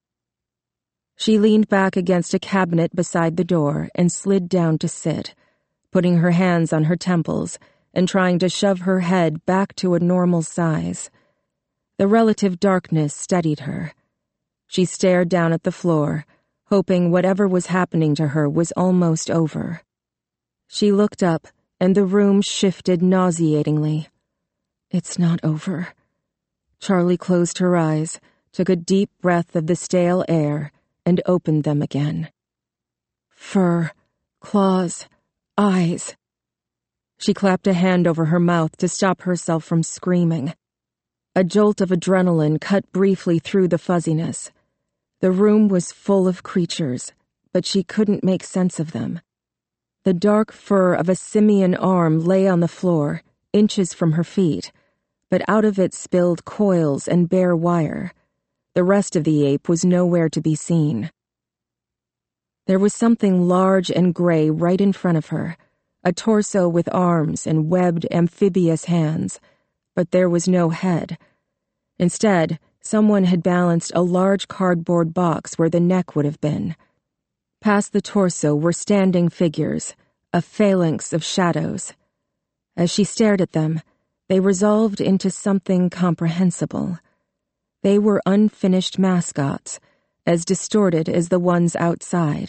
She leaned back against a cabinet beside the door and slid down to sit, putting her hands on her temples and trying to shove her head back to a normal size. The relative darkness steadied her. She stared down at the floor, hoping whatever was happening to her was almost over. She looked up, and the room shifted nauseatingly. It's not over. Charlie closed her eyes, took a deep breath of the stale air, and opened them again. Fur, claws, eyes. She clapped a hand over her mouth to stop herself from screaming. A jolt of adrenaline cut briefly through the fuzziness. The room was full of creatures, but she couldn't make sense of them. The dark fur of a simian arm lay on the floor, inches from her feet, but out of it spilled coils and bare wire. The rest of the ape was nowhere to be seen. There was something large and gray right in front of her, a torso with arms and webbed amphibious hands, but there was no head. Instead, someone had balanced a large cardboard box where the neck would have been. Past the torso were standing figures, a phalanx of shadows. As she stared at them, they resolved into something comprehensible. They were unfinished mascots, as distorted as the ones outside.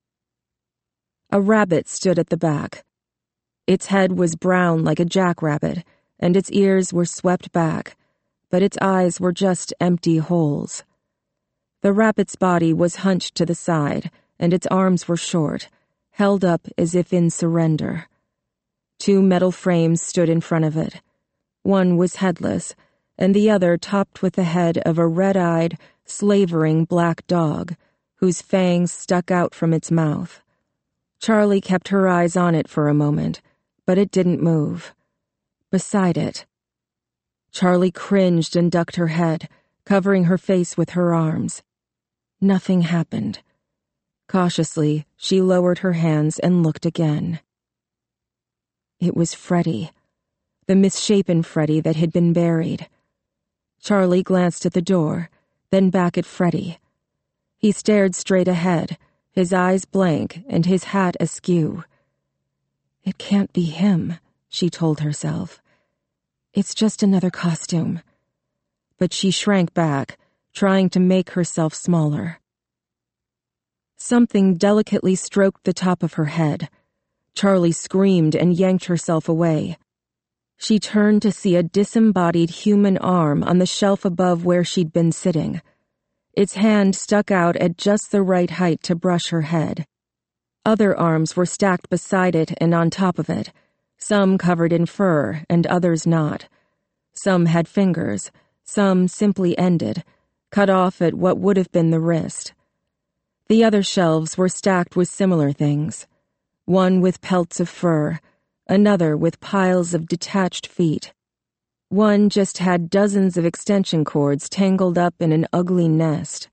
A rabbit stood at the back. Its head was brown like a jackrabbit, and its ears were swept back, but its eyes were just empty holes. The rabbit's body was hunched to the side, and its arms were short, held up as if in surrender. 2 metal frames stood in front of it. One was headless, and the other topped with the head of a red-eyed, slavering black dog, whose fangs stuck out from its mouth. Charlie kept her eyes on it for a moment, but it didn't move. Beside it, Charlie cringed and ducked her head, covering her face with her arms. Nothing happened. Cautiously, she lowered her hands and looked again. It was Freddie, the misshapen Freddie that had been buried. Charlie glanced at the door, then back at Freddie. He stared straight ahead, his eyes blank and his hat askew. It can't be him, she told herself. It's just another costume. But she shrank back, trying to make herself smaller. Something delicately stroked the top of her head. Charlie screamed and yanked herself away. She turned to see a disembodied human arm on the shelf above where she'd been sitting. Its hand stuck out at just the right height to brush her head. Other arms were stacked beside it and on top of it, some covered in fur and others not. Some had fingers, some simply ended, cut off at what would have been the wrist. The other shelves were stacked with similar things, one with pelts of fur, another with piles of detached feet. One just had dozens of extension cords tangled up in an ugly nest.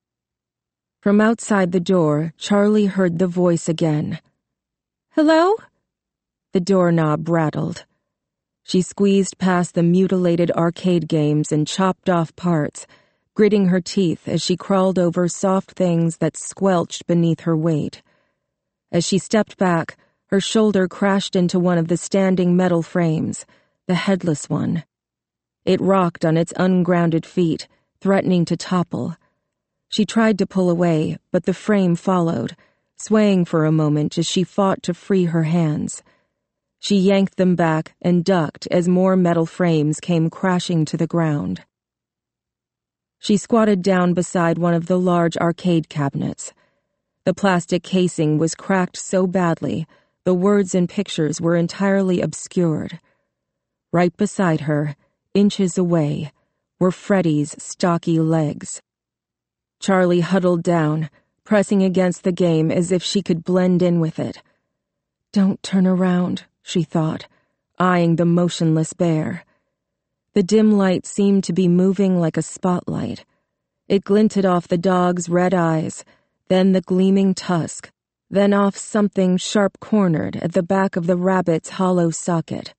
From outside the door, Charlie heard the voice again. "Hello?" The doorknob rattled. She squeezed past the mutilated arcade games and chopped off parts, gritting her teeth as she crawled over soft things that squelched beneath her weight. As she stepped back, her shoulder crashed into one of the standing metal frames, the headless one. It rocked on its ungrounded feet, threatening to topple. She tried to pull away, but the frame followed, swaying for a moment as she fought to free her hands. She yanked them back and ducked as more metal frames came crashing to the ground. She squatted down beside one of the large arcade cabinets. The plastic casing was cracked so badly, the words and pictures were entirely obscured. Right beside her, inches away, were Freddie's stocky legs. Charlie huddled down, pressing against the game as if she could blend in with it. Don't turn around, she thought, eyeing the motionless bear. The dim light seemed to be moving like a spotlight. It glinted off the dog's red eyes, then the gleaming tusk, then off something sharp-cornered at the back of the rabbit's hollow socket.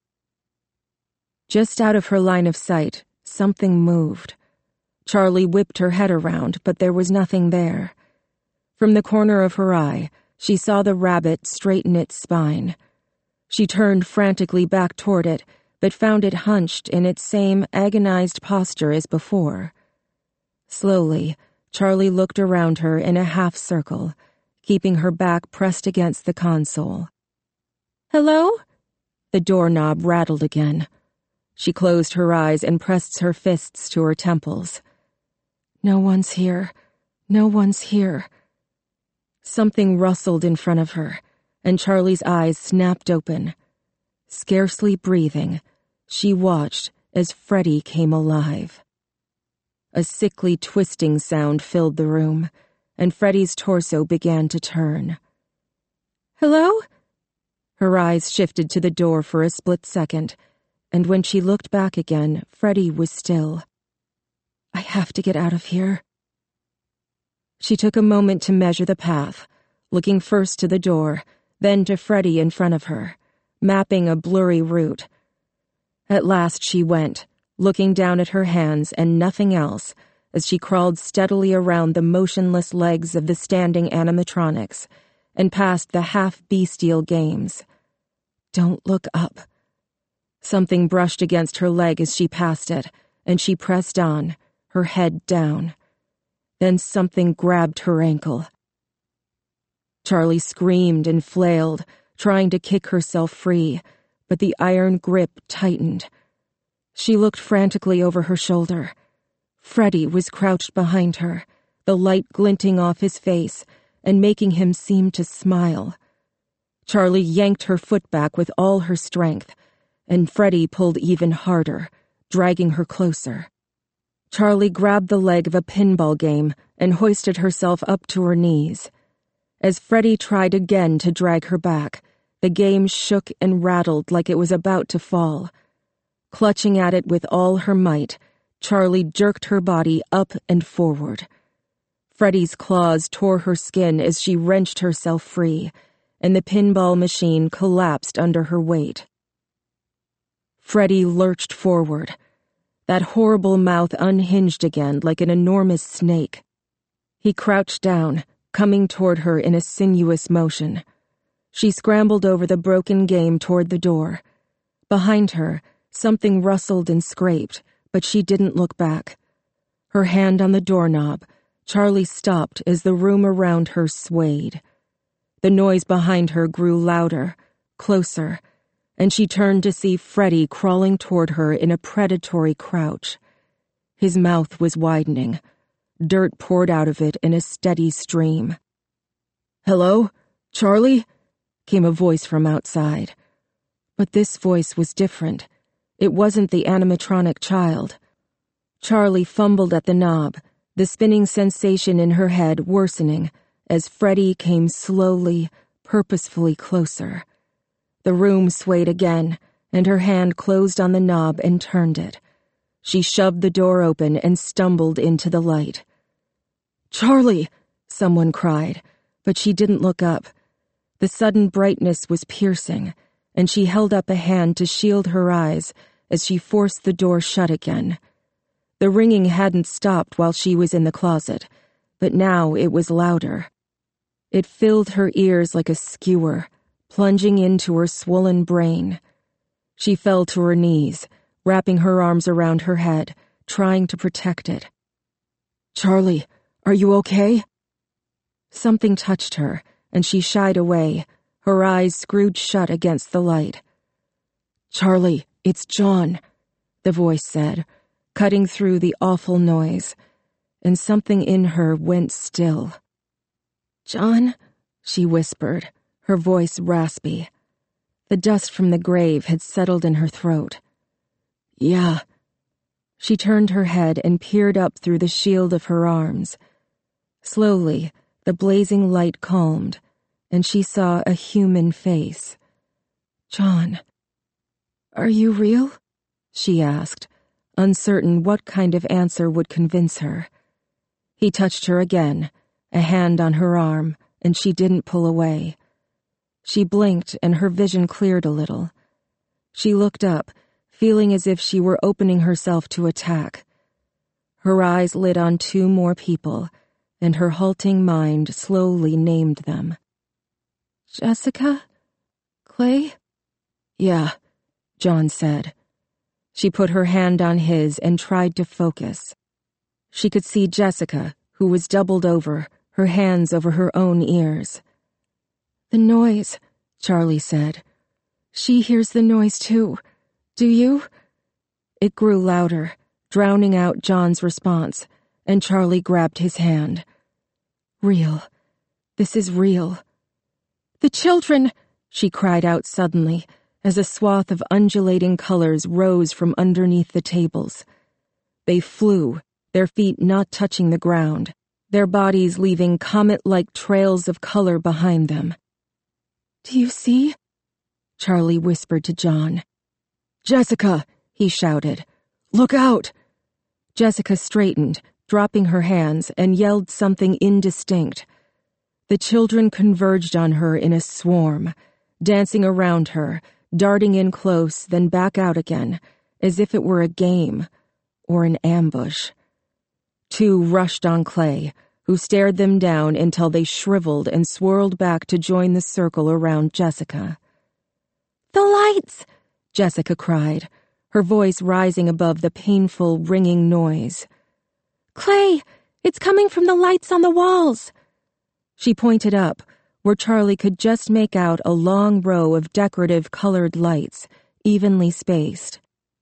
Just out of her line of sight, something moved. Charlie whipped her head around, but there was nothing there. From the corner of her eye, she saw the rabbit straighten its spine. She turned frantically back toward it, but found it hunched in its same agonized posture as before. Slowly, Charlie looked around her in a half-circle, keeping her back pressed against the console. "Hello?" The doorknob rattled again. She closed her eyes and pressed her fists to her temples. "No one's here. No one's here." Something rustled in front of her, and Charlie's eyes snapped open. Scarcely breathing, she watched as Freddie came alive. A sickly twisting sound filled the room, and Freddie's torso began to turn. "Hello?" Her eyes shifted to the door for a split second, and when she looked back again, Freddie was still. "I have to get out of here." She took a moment to measure the path, looking first to the door, then to Freddie in front of her, mapping a blurry route. At last she went, looking down at her hands and nothing else, as she crawled steadily around the motionless legs of the standing animatronics and past the half-bestial games. "Don't look up." Something brushed against her leg as she passed it, and she pressed on, her head down. Then something grabbed her ankle. Charlie screamed and flailed, trying to kick herself free, but the iron grip tightened. She looked frantically over her shoulder. Freddie was crouched behind her, the light glinting off his face and making him seem to smile. Charlie yanked her foot back with all her strength, and Freddie pulled even harder, dragging her closer. Charlie grabbed the leg of a pinball game and hoisted herself up to her knees. As Freddie tried again to drag her back, the game shook and rattled like it was about to fall. Clutching at it with all her might, Charlie jerked her body up and forward. Freddie's claws tore her skin as she wrenched herself free, and the pinball machine collapsed under her weight. Freddie lurched forward. That horrible mouth unhinged again like an enormous snake. He crouched down, coming toward her in a sinuous motion. She scrambled over the broken game toward the door. Behind her, something rustled and scraped, but she didn't look back. Her hand on the doorknob, Charlie stopped as the room around her swayed. The noise behind her grew louder, closer, and she turned to see Freddie crawling toward her in a predatory crouch. His mouth was widening. Dirt poured out of it in a steady stream. "Hello? Charlie?" came a voice from outside. But this voice was different. It wasn't the animatronic child. Charlie fumbled at the knob, the spinning sensation in her head worsening as Freddie came slowly, purposefully closer. The room swayed again, and her hand closed on the knob and turned it. She shoved the door open and stumbled into the light. "Charlie!" someone cried, but she didn't look up. The sudden brightness was piercing, and she held up a hand to shield her eyes as she forced the door shut again. The ringing hadn't stopped while she was in the closet, but now it was louder. It filled her ears like a skewer, plunging into her swollen brain. She fell to her knees, wrapping her arms around her head, trying to protect it. "Charlie, are you okay?" Something touched her, and she shied away, her eyes screwed shut against the light. "Charlie, it's John," the voice said, cutting through the awful noise, and something in her went still. "John?" she whispered, her voice raspy. The dust from the grave had settled in her throat. "Yeah." She turned her head and peered up through the shield of her arms. Slowly, the blazing light calmed, and she saw a human face. "John, are you real?" she asked, uncertain what kind of answer would convince her. He touched her again, a hand on her arm, and she didn't pull away. She blinked and her vision cleared a little. She looked up, feeling as if she were opening herself to attack. Her eyes lit on two more people, and her halting mind slowly named them. Jessica? Clay? Yeah, John said. She put her hand on his and tried to focus. She could see Jessica, who was doubled over, her hands over her own ears. The noise, Charlie said. She hears the noise too. Do you? It grew louder, drowning out John's response, and Charlie grabbed his hand. Real. This is real. The children, she cried out suddenly, as a swath of undulating colors rose from underneath the tables. They flew, their feet not touching the ground, their bodies leaving comet-like trails of color behind them. Do you see? Charlie whispered to John. Jessica, he shouted. Look out! Jessica straightened, dropping her hands, and yelled something indistinct. The children converged on her in a swarm, dancing around her, darting in close, then back out again, as if it were a game or an ambush. Two rushed on Clay, who stared them down until they shriveled and swirled back to join the circle around Jessica. The lights! Jessica cried, her voice rising above the painful, ringing noise. Clay! It's coming from the lights on the walls! She pointed up, where Charlie could just make out a long row of decorative colored lights, evenly spaced.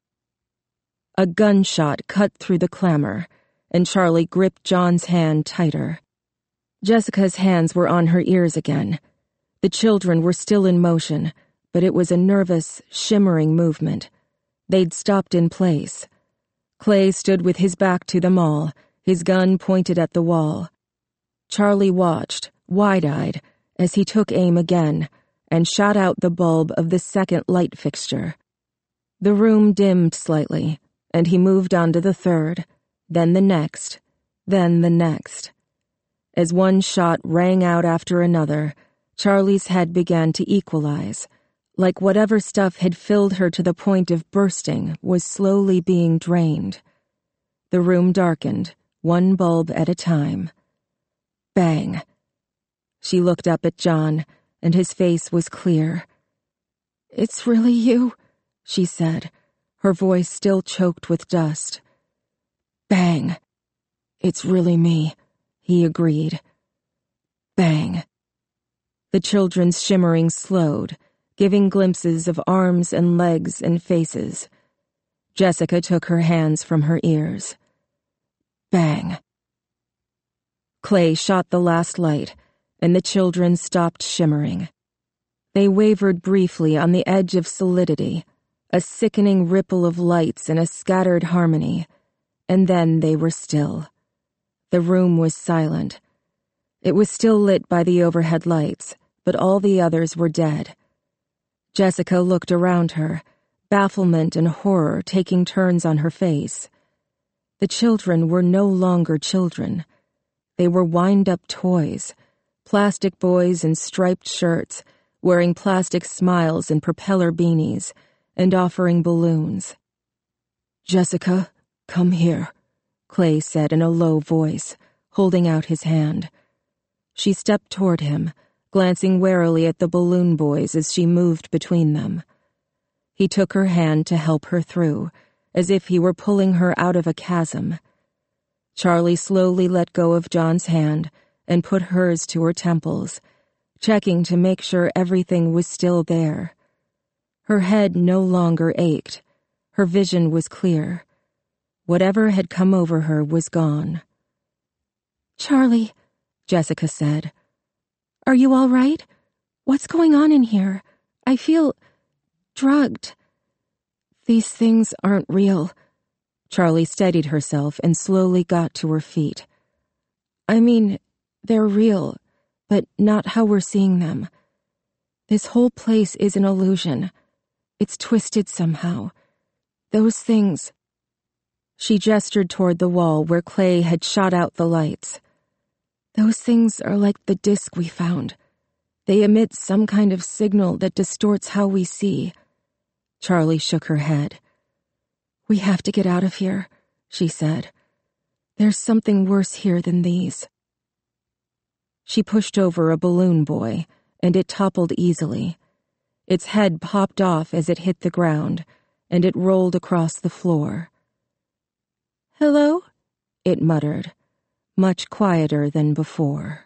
A gunshot cut through the clamor, and Charlie gripped John's hand tighter. Jessica's hands were on her ears again. The children were still in motion, but it was a nervous, shimmering movement. They'd stopped in place. Clay stood with his back to them all, his gun pointed at the wall. Charlie watched, wide-eyed, as he took aim again and shot out the bulb of the second light fixture. The room dimmed slightly, and he moved on to the third, then the next, then the next. As one shot rang out after another, Charlie's head began to equalize, like whatever stuff had filled her to the point of bursting was slowly being drained. The room darkened, one bulb at a time. Bang! She looked up at John, and his face was clear. It's really you, she said, her voice still choked with dust. Bang! It's really me, he agreed. Bang! The children's shimmering slowed, giving glimpses of arms and legs and faces. Jessica took her hands from her ears. Bang! Clay shot the last light, and the children stopped shimmering. They wavered briefly on the edge of solidity, a sickening ripple of lights in a scattered harmony, and then they were still. The room was silent. It was still lit by the overhead lights, but all the others were dead. Jessica looked around her, bafflement and horror taking turns on her face. The children were no longer children. They were wind-up toys, plastic boys in striped shirts, wearing plastic smiles and propeller beanies, and offering balloons. Jessica, come here, Clay said in a low voice, holding out his hand. She stepped toward him, glancing warily at the balloon boys as she moved between them. He took her hand to help her through, as if he were pulling her out of a chasm. Charlie slowly let go of John's hand and put hers to her temples, checking to make sure everything was still there. Her head no longer ached. Her vision was clear. Whatever had come over her was gone. Charlie, Jessica said. Are you all right? What's going on in here? I feel drugged. These things aren't real. Charlie steadied herself and slowly got to her feet. I mean, they're real, but not how we're seeing them. This whole place is an illusion. It's twisted somehow. Those things... She gestured toward the wall where Clay had shot out the lights. Those things are like the disc we found. They emit some kind of signal that distorts how we see. Charlie shook her head. We have to get out of here, she said. There's something worse here than these. She pushed over a balloon buoy, and it toppled easily. Its head popped off as it hit the ground, and it rolled across the floor. Hello? It muttered, much quieter than before.